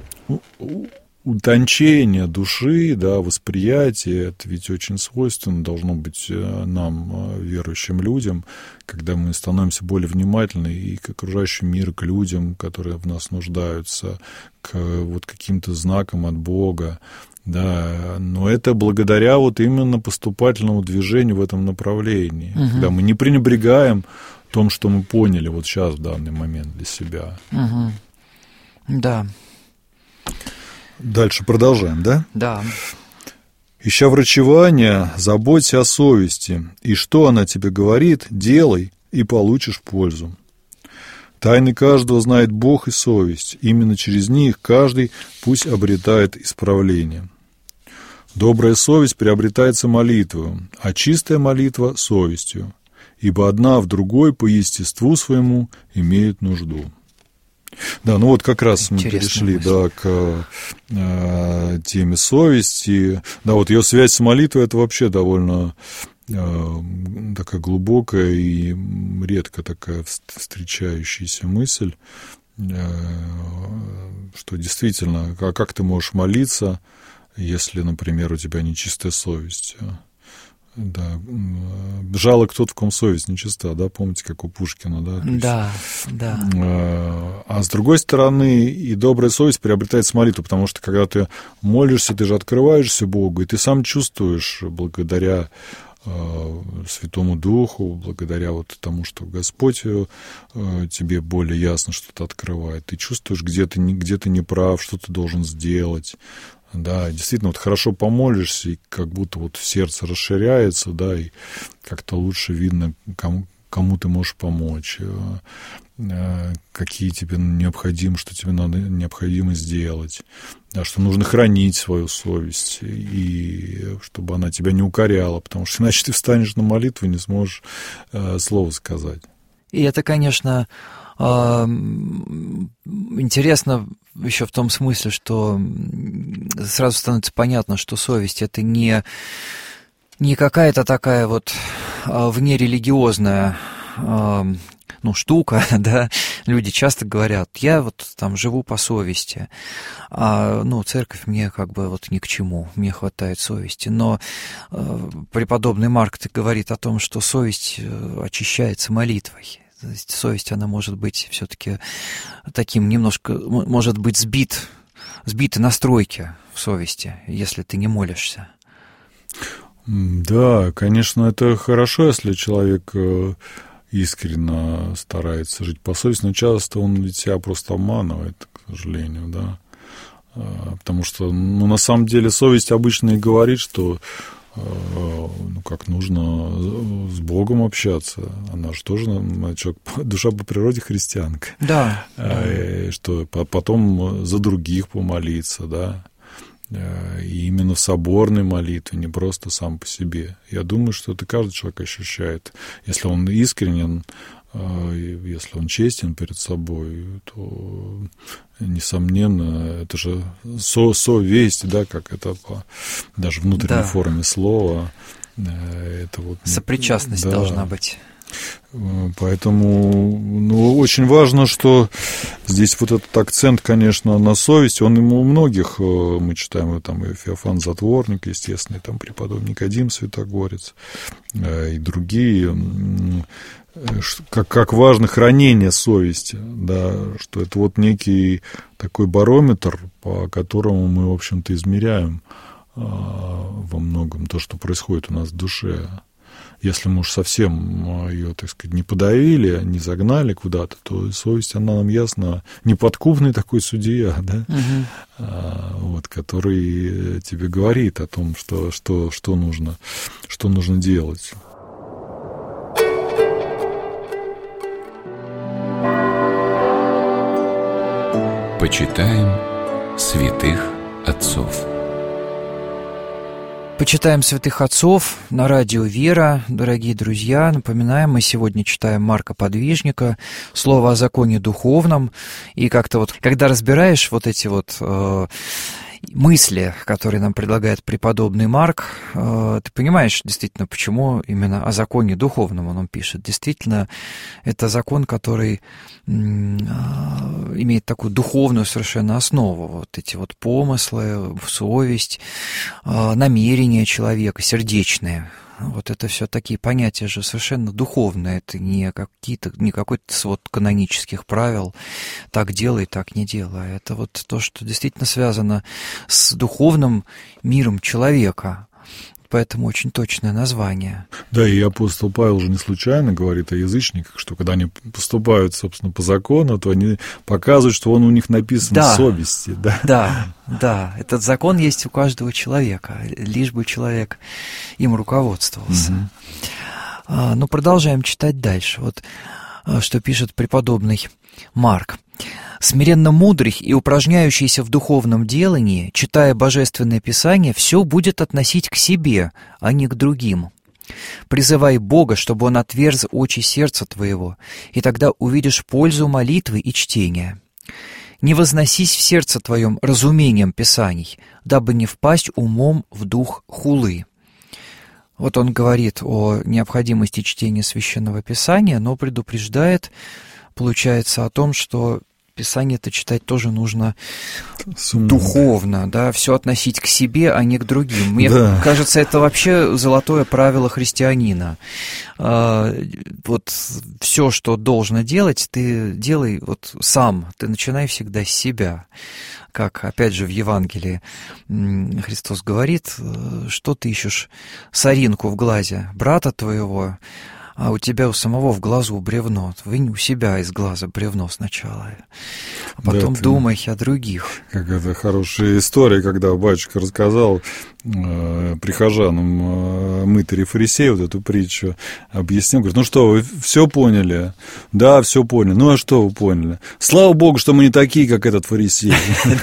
утончение души, да, восприятие, это ведь очень свойственно должно быть нам, верующим людям, когда мы становимся более внимательны и к окружающему миру, к людям, которые в нас нуждаются, к вот каким-то знакам от Бога, да, но это благодаря вот именно поступательному движению в этом направлении, угу. когда мы не пренебрегаем том, что мы поняли вот сейчас, в данный момент для себя. Угу. Да. Дальше продолжаем, да? Да. Ища врачевания, заботься о совести, и что она тебе говорит, делай, и получишь пользу. Тайны каждого знает Бог и совесть, именно через них каждый пусть обретает исправление. Добрая совесть приобретается молитвою, а чистая молитва – совестью, ибо одна в другой по естеству своему имеет нужду. Да, ну вот как раз мы перешли да, к э, теме совести. Да, вот ее связь с молитвой – это вообще довольно э, такая глубокая и редко такая встречающаяся мысль, э, что действительно, а как ты можешь молиться, если, например, у тебя нечистая совесть? Да, жалок тот, в ком совесть нечиста, да, помните, как у Пушкина, да? Да, да. А с другой стороны, и добрая совесть приобретается молитву, потому что, когда ты молишься, ты же открываешься Богу, и ты сам чувствуешь, благодаря Святому Духу, благодаря вот тому, что Господь тебе более ясно что-то открывает, ты чувствуешь, где ты, где ты не прав, что ты должен сделать. Да, действительно, вот хорошо помолишься, и как будто вот сердце расширяется, да, и как-то лучше видно, кому, кому ты можешь помочь, какие тебе необходимы, что тебе надо, необходимо сделать, да, что нужно хранить свою совесть, и чтобы она тебя не укоряла, потому что иначе ты встанешь на молитву и не сможешь э, слова сказать. И это, конечно, интересно еще в том смысле, что сразу становится понятно, что совесть – это не, не какая-то такая вот внерелигиозная ну, штука, да, люди часто говорят, я вот там живу по совести, а, ну, церковь мне как бы вот ни к чему, мне хватает совести, но э, преподобный Марк говорит о том, что совесть очищается молитвой, то есть совесть, она может быть все-таки таким немножко, может быть сбит, сбиты настройки в совести, если ты не молишься. Да, конечно, это хорошо, если человек искренне старается жить по совести, но часто он ведь себя просто обманывает, к сожалению, да. Потому что, ну, на самом деле, совесть обычно и говорит, что, ну, как нужно с Богом общаться. Она же тоже, человек, душа по природе христианка. Да. И что потом за других помолиться, да. И именно в соборной молитве, не просто сам по себе. Я думаю, что это каждый человек ощущает. Если он искренен, если он честен перед собой, то, несомненно, это же со- совесть, да, как это по даже внутренней да. форме слова. Это вот, сопричастность да. должна быть. Поэтому, ну, очень важно, что здесь вот этот акцент, конечно, на совесть, он ему у многих, мы читаем, там и Феофан Затворник, естественно, и там преподобный Никодим Святогорец, и другие, как, как важно хранение совести, да, что это вот некий такой барометр, по которому мы, в общем-то, измеряем во многом то, что происходит у нас в душе. Если мы уж совсем ее, так сказать, не подавили, не загнали куда-то, то совесть, она нам ясно, неподкупный такой судья, да, угу. а, вот, который тебе говорит о том, что, что, что, нужно, что нужно делать. Почитаем святых отцов. Почитаем святых отцов на радио «Вера». Дорогие друзья, напоминаем, мы сегодня читаем Марка Подвижника, слово о законе духовном. И как-то вот, когда разбираешь вот эти вот э, мысли, которые нам предлагает преподобный Марк, э, ты понимаешь действительно, почему именно о законе духовном он пишет. Действительно, это закон, который э, имеет такую духовную совершенно основу. Вот эти вот помыслы, совесть, э, намерения человека, сердечные. Вот это все такие понятия же совершенно духовные. Это не какие-то, не какой-то свод канонических правил. Так делай, так не делай. Это вот то, что действительно связано с духовным миром человека. Поэтому очень точное название. Да, и апостол Павел же не случайно говорит о язычниках, что когда они поступают, собственно, по закону, то они показывают, что он у них написан да, в совести. Да, да, да. Этот закон есть у каждого человека, лишь бы человек им руководствовался. Угу. Но продолжаем читать дальше. Вот что пишет преподобный Марк. «Смиренно мудрый и упражняющийся в духовном делании, читая Божественное Писание, все будет относить к себе, а не к другим. Призывай Бога, чтобы Он отверз очи сердца твоего, и тогда увидишь пользу молитвы и чтения. Не возносись в сердце твоем разумением Писаний, дабы не впасть умом в дух хулы». Вот он говорит о необходимости чтения Священного Писания, но предупреждает, получается, о том, что Писание-то читать тоже нужно духовно, да, все относить к себе, а не к другим. Мне да. кажется, это вообще золотое правило христианина. А, вот все, что должно делать, ты делай вот сам, ты начинай всегда с себя. Как, опять же, в Евангелии Христос говорит, что ты ищешь соринку в глазе брата твоего, а у тебя у самого в глазу бревно. Вынь у себя из глаза бревно сначала, а потом да, думай о других. Как это хорошая история, когда батюшка рассказал э, прихожанам э, мытаря фарисея вот эту притчу, объяснил, говорит, ну что, вы все поняли? Да, все поняли. Ну а что вы поняли? Слава Богу, что мы не такие, как этот фарисей.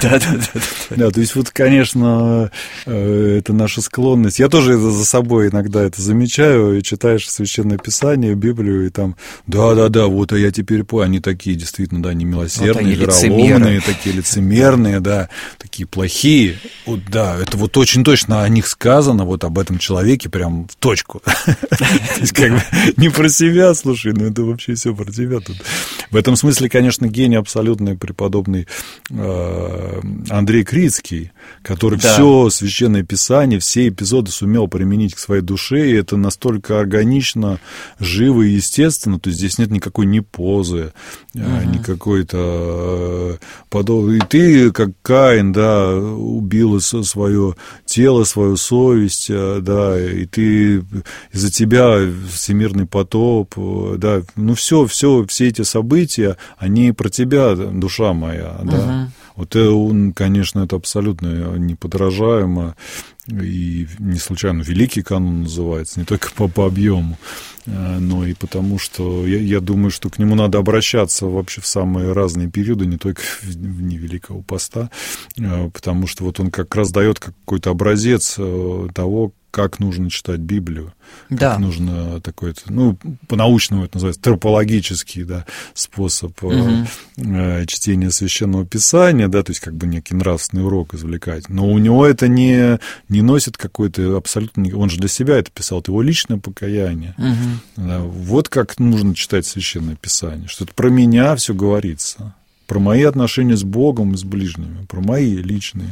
Да, то есть вот, конечно, это наша склонность. Я тоже за собой иногда это замечаю, и читаешь Священное Писание, Писание, Библию, и там, да-да-да, вот а я теперь понял, они такие действительно, да, немилосердные, вот вероломные, такие лицемерные, да, такие плохие. Вот, да, это вот очень точно о них сказано, вот об этом человеке прям в точку. То есть как бы не про себя, слушай, ну это вообще все про тебя тут. В этом смысле, конечно, гений абсолютный преподобный Андрей Крицкий, который все Священное Писание, все эпизоды сумел применить к своей душе, и это настолько органично, живо и естественно, то есть здесь нет никакой ни позы, uh-huh. никакой-то подобной. И ты, как Каин, да, убила свое тело, свою совесть, да, и ты из-за тебя всемирный потоп, да, ну все, все, все эти события, они про тебя, душа моя, да. Uh-huh. Вот он, конечно, это абсолютно неподражаемо, и не случайно великий канон называется, не только по, по объему, но и потому, что я, я думаю, что к нему надо обращаться вообще в самые разные периоды, не только в дни Великого Поста, потому что вот он как раз дает какой-то образец того, как нужно читать Библию, да. Как нужно такой, ну, по-научному это называется, тропологический, да, способ угу. э, чтения Священного Писания, да, то есть как бы некий нравственный урок извлекать. Но у него это не, не носит какой-то абсолютно... Он же для себя это писал, это его личное покаяние. Угу. Да, вот как нужно читать Священное Писание, что это про меня все говорится, про мои отношения с Богом и с ближними, про мои личные.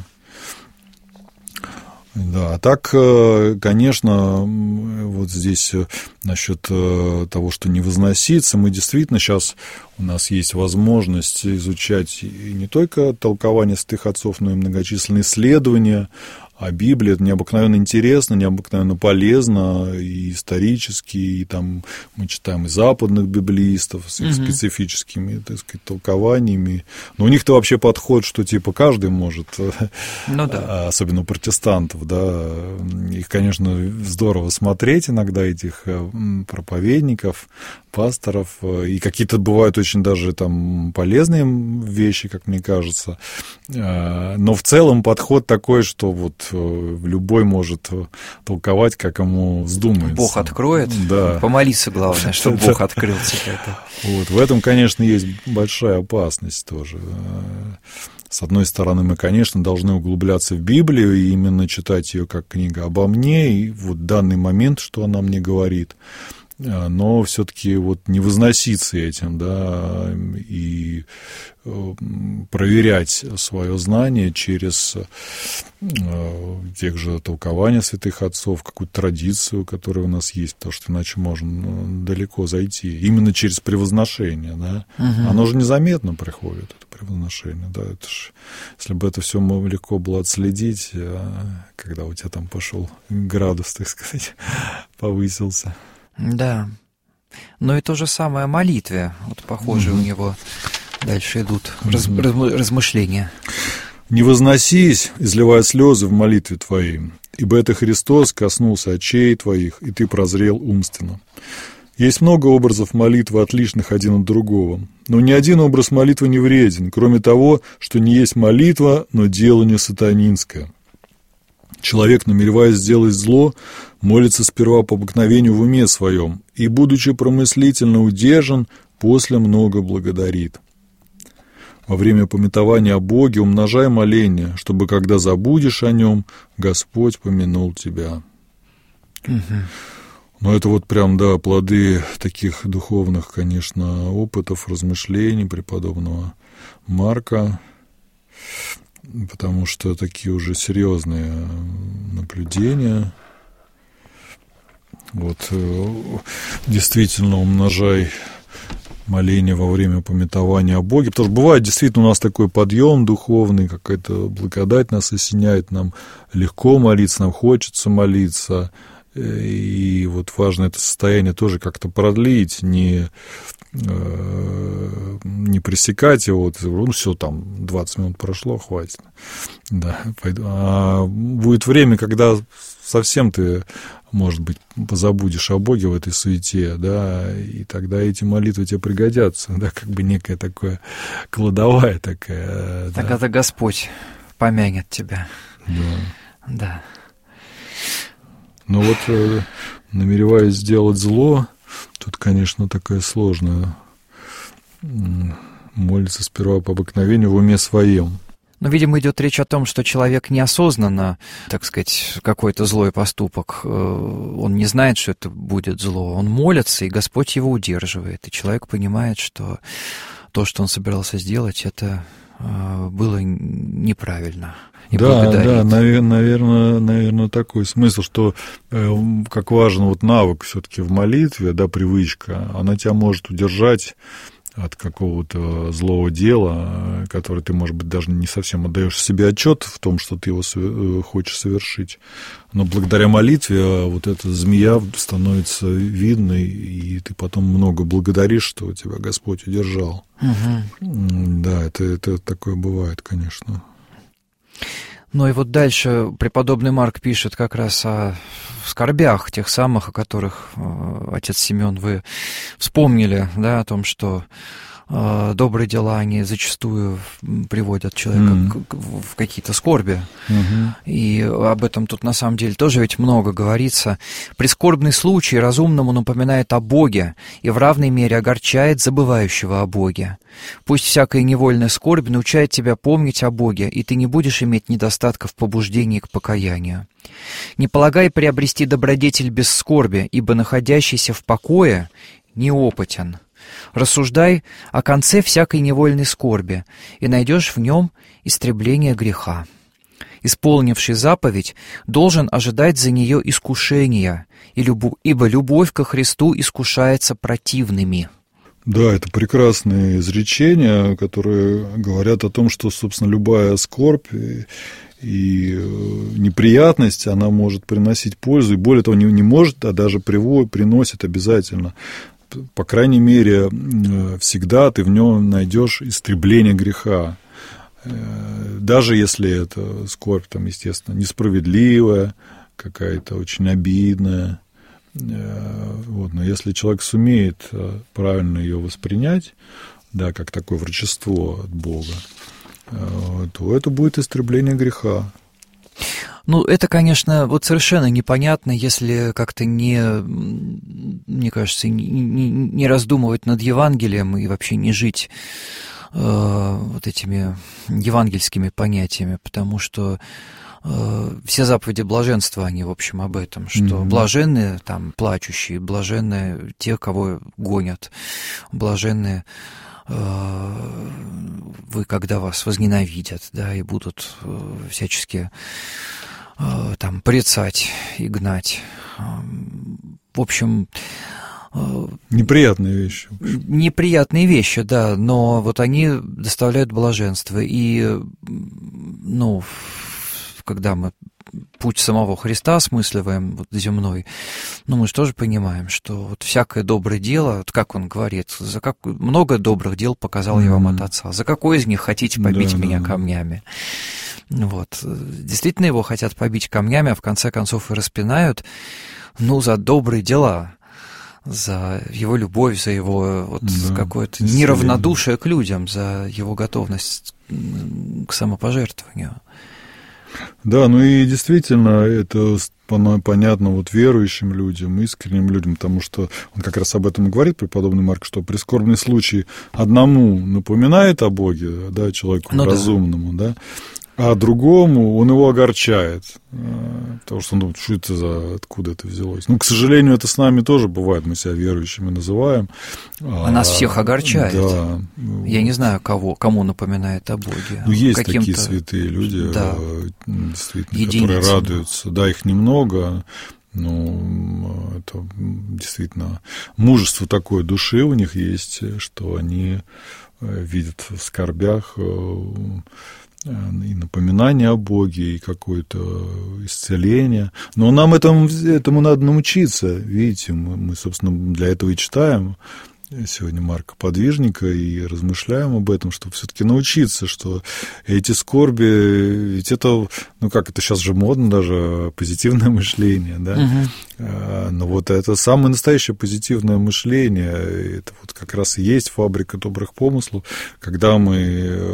Да, а так, конечно, вот здесь насчет того, что не возноситься, мы действительно сейчас, у нас есть возможность изучать и не только толкование святых отцов, но и многочисленные исследования о Библии. Это необыкновенно интересно, необыкновенно полезно и исторически, и там мы читаем и западных библеистов с их угу. специфическими, так сказать, толкованиями. Но у них-то вообще подход, что типа каждый может, ну, да. особенно у протестантов, да, их, конечно, здорово смотреть иногда, этих проповедников, пасторов, и какие-то бывают очень даже там полезные вещи, как мне кажется, но в целом подход такой, что вот любой может толковать, как ему вздумается. Бог откроет, да. Помолиться главное, чтобы Бог открыл тебе это. Вот, в этом, конечно, есть большая опасность тоже. С одной стороны, мы, конечно, должны углубляться в Библию и именно читать ее как книга обо мне, и вот данный момент, что она мне говорит, но все-таки вот не возноситься этим, да, и проверять свое знание через тех же толкования святых отцов, какую-то традицию, которая у нас есть, потому что иначе можно далеко зайти. Именно через превозношение, да. Угу. Оно же незаметно приходит, это превозношение, да. Это ж, если бы это все легко было отследить, когда у тебя там пошел градус, так сказать, повысился. Да. Но и то же самое о молитве. Вот похоже, угу. у него дальше идут раз, раз, размышления. «Не возносись, изливая слезы в молитве твоей, ибо это Христос коснулся очей твоих, и ты прозрел умственно». Есть много образов молитвы, отличных один от другого, но ни один образ молитвы не вреден, кроме того, что не есть молитва, но дело не сатанинское. Человек, намереваясь сделать зло, молится сперва по обыкновению в уме своем, и, будучи промыслительно удержан, после много благодарит. Во время памятования о Боге умножай моление, чтобы, когда забудешь о Нем, Господь помянул тебя. Угу. Но это вот прям, да, плоды таких духовных, конечно, опытов, размышлений преподобного Марка, потому что такие уже серьезные наблюдения. Вот действительно умножай моление во время памятования о Боге, потому что бывает действительно у нас такой подъем духовный, какая-то благодать нас осеняет, нам легко молиться, нам хочется молиться, и вот важно это состояние тоже как-то продлить, не, не пресекать его, вот, ну все, там двадцать минут прошло, хватит, да, пойду. А будет время, когда совсем ты, может быть, позабудешь о Боге в этой суете, да, и тогда эти молитвы тебе пригодятся, да, как бы некая такая кладовая такая. Тогда да. Господь помянет тебя. Да. Да. Но вот, намереваясь сделать зло, Тут, конечно, такая сложная. Молится сперва по обыкновению в уме своем. Но, видимо, идет речь о том, что человек неосознанно, так сказать, какой-то злой поступок, он не знает, что это будет зло, он молится, и Господь его удерживает, и человек понимает, что то, что он собирался сделать, это было неправильно. И да, да, наверное, наверное, такой смысл, что как важен вот навык все-таки в молитве, да, привычка, она тебя может удержать от какого-то злого дела, которое ты, может быть, даже не совсем отдаешь себе отчет в том, что ты его хочешь совершить. Но благодаря молитве вот эта змея становится видной, и ты потом много благодаришь, что тебя Господь удержал. Угу. Да, это, это такое бывает, конечно. Ну и вот дальше преподобный Марк пишет как раз о скорбях, тех самых, о которых, отец Семен, вы вспомнили, да, о том, что э, добрые дела, они зачастую приводят человека mm-hmm. к, в какие-то скорби. Mm-hmm. И об этом тут на самом деле тоже ведь много говорится. Прискорбный случай разумному напоминает о Боге и в равной мере огорчает забывающего о Боге. Пусть всякая невольная скорбь научает тебя помнить о Боге, и ты не будешь иметь недостатков в побуждении к покаянию. Не полагай приобрести добродетель без скорби, ибо находящийся в покое неопытен. Рассуждай о конце всякой невольной скорби, и найдешь в нем истребление греха. Исполнивший заповедь должен ожидать за нее искушения, ибо любовь ко Христу искушается противными. Да, это прекрасные изречения, которые говорят о том, что, собственно, любая скорбь и, и неприятность, она может приносить пользу, и более того, не, не может, а даже приводит, приносит обязательно. По крайней мере, всегда ты в нем найдешь истребление греха. Даже если это скорбь, там, естественно, несправедливая, какая-то очень обидная. Вот, но если человек сумеет правильно ее воспринять, да, как такое врачество от Бога, то это будет истребление греха. Ну, это, конечно, вот совершенно непонятно, если как-то не, мне кажется, не, не, не раздумывать над Евангелием и вообще не жить э, вот этими евангельскими понятиями, потому что все заповеди блаженства, они, в общем, об этом, что mm-hmm. блаженные, там, плачущие, блаженные те, кого гонят, блаженные э, вы, когда вас возненавидят, да, и будут э, всячески э, там порицать и гнать. В общем... Э, неприятные вещи. Неприятные вещи, да, но вот они доставляют блаженство, и, ну... когда мы путь самого Христа осмысливаем, вот земной, ну, мы же тоже понимаем, что вот всякое доброе дело, вот как он говорит, за как много добрых дел показал я вам от Отца, за какое из них хотите побить да, меня да. камнями? Вот. Действительно его хотят побить камнями, а в конце концов и распинают, ну, за добрые дела, за его любовь, за его вот да, какое-то неравнодушие к людям, за его готовность к самопожертвованию. Да, ну и действительно, это понятно вот верующим людям, искренним людям, потому что он как раз об этом и говорит, преподобный Марк, что прискорбный случай одному напоминает о Боге, да, человеку ну, разумному, да. да, а другому он его огорчает, потому что он думает, что это за, откуда это взялось. Ну, к сожалению, это с нами тоже бывает, мы себя верующими называем. А нас всех огорчает. Да. Я не знаю, кого, кому напоминает о Боге. Ну, есть Каким-то... такие святые люди, да. действительно, Единицы. которые радуются. Да, их немного, но это действительно мужество такое души у них есть, что они видят в скорбях и напоминание о Боге, и какое-то исцеление. Но нам этому, этому надо научиться. Видите, мы, мы, собственно, для этого и читаем сегодня Марка Подвижника и размышляем об этом, чтобы все-таки научиться, что эти скорби, ведь это, ну как это сейчас же модно даже, позитивное мышление, да, угу. но вот это самое настоящее позитивное мышление, это вот как раз и есть фабрика добрых помыслов, когда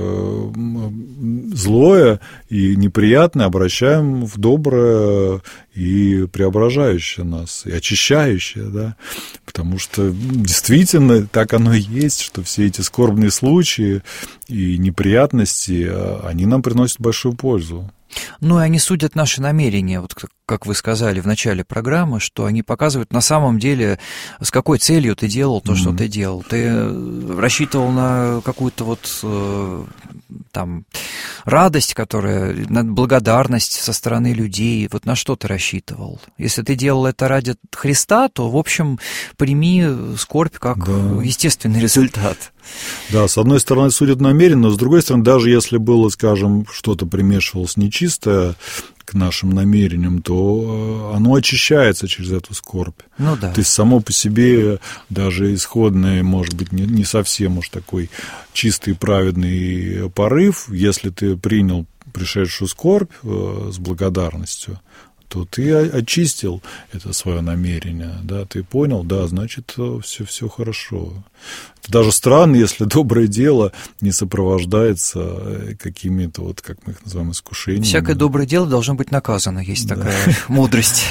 мы злое и неприятное обращаем в доброе и преображающая нас, и очищающая, да, потому что действительно так оно и есть, что все эти скорбные случаи и неприятности, они нам приносят большую пользу. Ну, и они судят наши намерения, вот как вы сказали в начале программы, что они показывают на самом деле, с какой целью ты делал то, mm-hmm. что ты делал. Ты рассчитывал на какую-то вот там радость, которая, на благодарность со стороны людей, вот на что ты рассчитывал. Если ты делал это ради Христа, то, в общем, прими скорбь как да. естественный результат. Да, с одной стороны, судят намеренно, но с другой стороны, даже если было, скажем, что-то примешивалось нечистое к нашим намерениям, то оно очищается через эту скорбь. Ну да. То есть само по себе даже исходный, может быть, не, не совсем уж такой чистый праведный порыв, если ты принял пришедшую скорбь с благодарностью, то ты очистил это свое намерение, да, ты понял, да, значит, все, все хорошо. Это даже странно, если доброе дело не сопровождается какими-то, вот как мы их называем, искушениями. Всякое доброе дело должно быть наказано, есть да. такая мудрость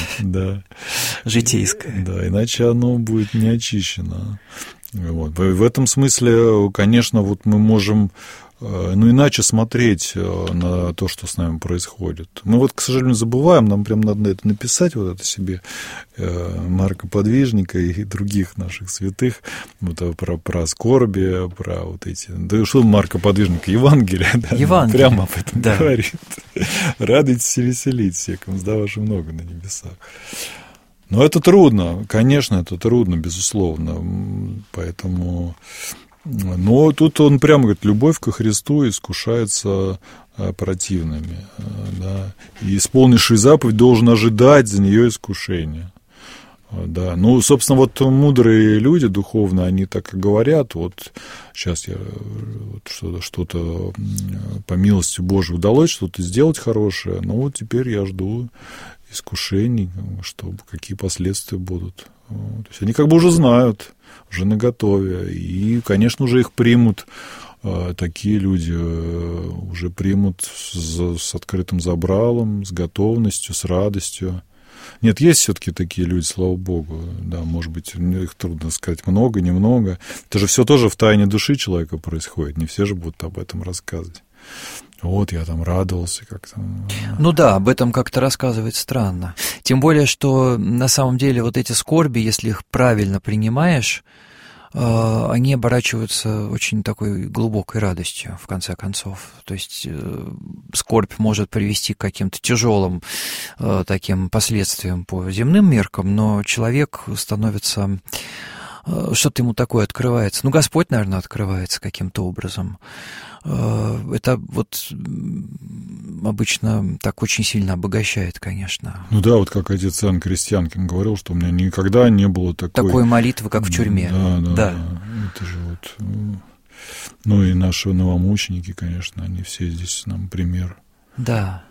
житейская. Да, иначе оно будет не очищено. Вот. В этом смысле, конечно, вот мы можем ну, иначе смотреть на то, что с нами происходит. Мы вот, к сожалению, забываем, нам прям надо это написать, вот это себе, Марка Подвижника и других наших святых, вот про, про скорби, про вот эти... Да что Марка Подвижника? Евангелие, да? Евангелие. Прямо об этом да. говорит. Радуйтесь и веселитесь, всякому сдаваши много на небесах. Но это трудно, конечно, это трудно, безусловно, поэтому... Но тут он прямо говорит, любовь ко Христу искушается противными, да, и исполнивший заповедь должен ожидать за нее искушения. Да. Ну, собственно, вот мудрые люди духовные, они так и говорят, вот сейчас я вот что-то, что-то по милости Божией удалось что-то сделать хорошее, но вот теперь я жду искушений, что, какие последствия будут. То есть они как бы уже знают, уже наготове, и, конечно, уже их примут, такие люди уже примут с, с открытым забралом, с готовностью, с радостью. Нет, есть все-таки такие люди, слава Богу, да, может быть, их трудно сказать много, немного. Это же все тоже в тайне души человека происходит, не все же будут об этом рассказывать. Вот, я там радовался как-то. Ну да, об этом как-то рассказывать странно. Тем более, что на самом деле вот эти скорби, если их правильно принимаешь, они оборачиваются очень такой глубокой радостью, в конце концов. То есть скорбь может привести к каким-то тяжелым таким последствиям по земным меркам, но человек становится... Что-то ему такое открывается. Ну, Господь, наверное, открывается каким-то образом. Это вот обычно так очень сильно обогащает, конечно. Ну да, вот как отец Иоанн Крестьянкин говорил, что у меня никогда не было такой... Такой молитвы, как в тюрьме. Да, да, да. да. Это же вот... Ну и наши новомученики, конечно, они все здесь нам пример. Да.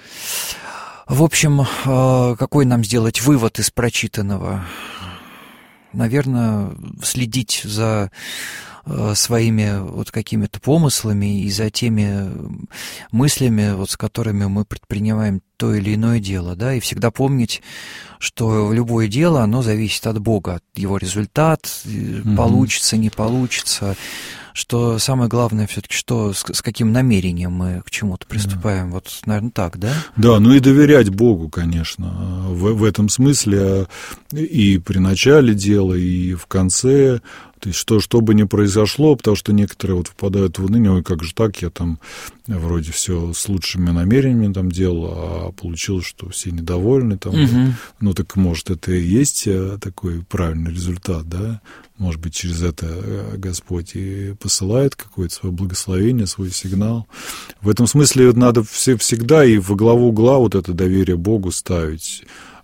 В общем, какой нам сделать вывод из прочитанного? Наверное, следить за своими вот какими-то помыслами и за теми мыслями, вот с которыми мы предпринимаем то или иное дело, да, и всегда помнить, что любое дело, оно зависит от Бога, от его результат, mm-hmm. получится, не получится, что самое главное все-таки, что с, с каким намерением мы к чему-то приступаем, да. Вот, наверное, так, да? Да, ну и доверять Богу, конечно, в, в этом смысле и при начале дела, и в конце. То есть, что, что бы ни произошло, потому что некоторые вот впадают в уныние, ой, как же так, я там вроде все с лучшими намерениями там делал, а получилось, что все недовольны там. Угу. Ну, так, может, это и есть такой правильный результат, да? Может быть, через это Господь и посылает какое-то свое благословение, свой сигнал. В этом смысле надо все, всегда и во главу угла вот это доверие Богу ставить,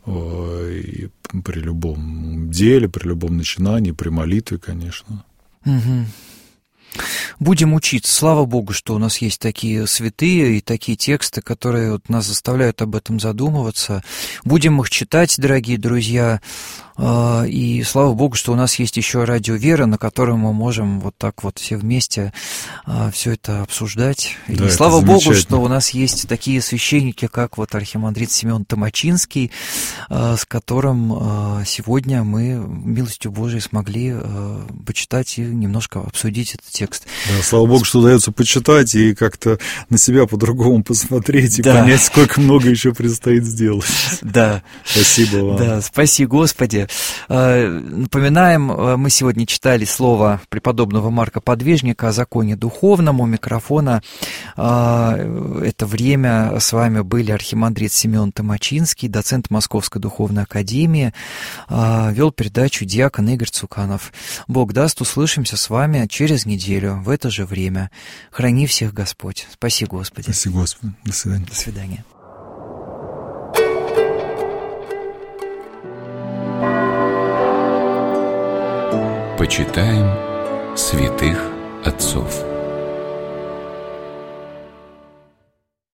и при любом деле, при любом начинании, при молитве, конечно. Угу. будем учиться. Слава Богу, что у нас есть такие святые и такие тексты, которые вот нас заставляют об этом задумываться. Будем их читать, дорогие друзья. И слава Богу, что у нас есть еще радио «Вера», на котором мы можем вот так вот все вместе все это обсуждать. Да, и слава Богу, что у нас есть такие священники, как вот архимандрит Семен Томачинский, с которым сегодня мы, милостью Божией, смогли почитать и немножко обсудить этот текст. Да, слава Богу, что удается почитать и как-то на себя по-другому посмотреть и да. понять, сколько много еще предстоит сделать. Да. Спасибо вам. Да, спаси Господи. Напоминаем, мы сегодня читали слово преподобного Марка Подвижника о законе духовном. У микрофона это время с вами были архимандрит Семен Томачинский, доцент Московской духовной академии, вел передачу диакон Игорь Цуканов. Бог даст, услышимся с вами через неделю в это же время. Храни всех Господь. Спаси Господи. Спаси Господи. До свидания. До свидания. Почитаем святых отцов.